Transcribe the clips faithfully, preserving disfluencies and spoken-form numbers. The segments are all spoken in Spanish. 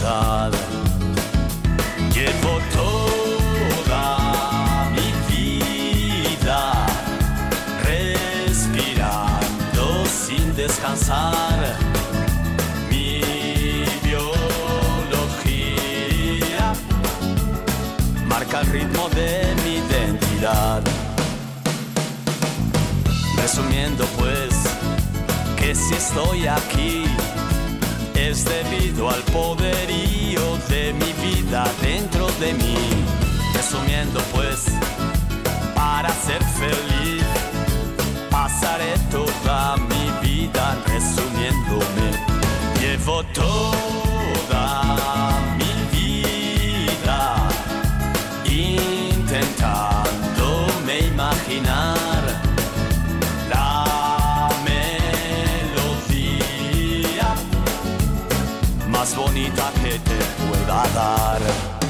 soledad. Llevo toda mi vida respirando sin descansar. Mi biología marca el ritmo de mi identidad. Resumiendo pues, que si estoy aquí es debido al poderío de mi vida dentro de mí. Resumiendo pues, para ser feliz pasaré toda mi vida resumiéndome. Llevo toda mi vida intentándome imaginar la melodía más bonita que te pueda dar.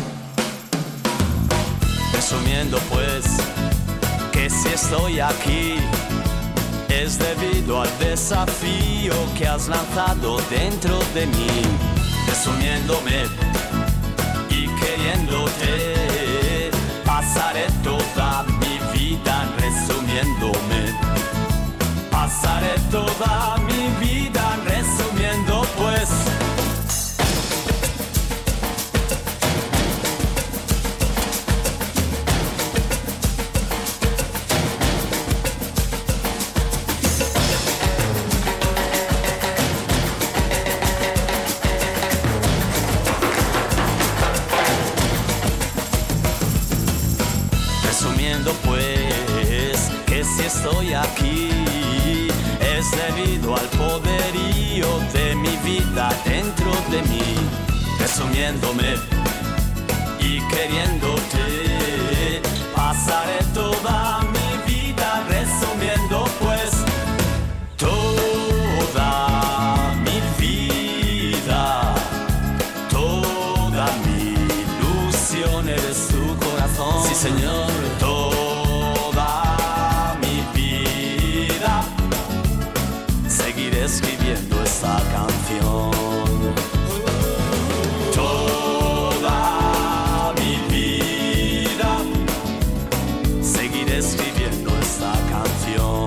Resumiendo pues, que si estoy aquí es debido al desafío que has lanzado dentro de mí. Resumiéndome y queriéndote, pasaré toda mi vida resumiéndome. Pasaré toda mi vida resumiendo pues. Resumiendo pues, que si estoy aquí es debido al poderío de mi vida dentro de mí. Resumiéndome y queriéndote, pasaré toda mi vida resumiendo pues. Toda mi vida, toda mi ilusión eres tu corazón. Sí, Señor. Toda mi vida seguiré escribiendo esta canción. Toda mi vida seguiré escribiendo esta canción.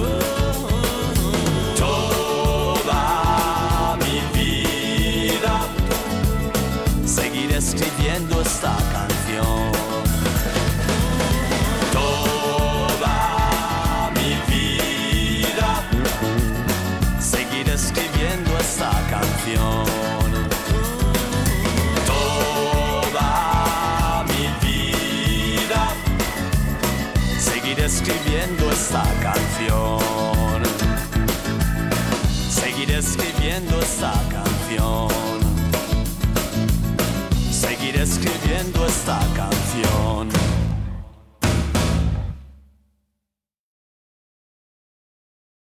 Toda mi vida seguiré escribiendo esta canción. Toda mi vida seguiré escribiendo esta canción. Toda mi vida seguiré escribiendo esta canción. Seguiré escribiendo esta canción. Seguiré escribiendo esta canción.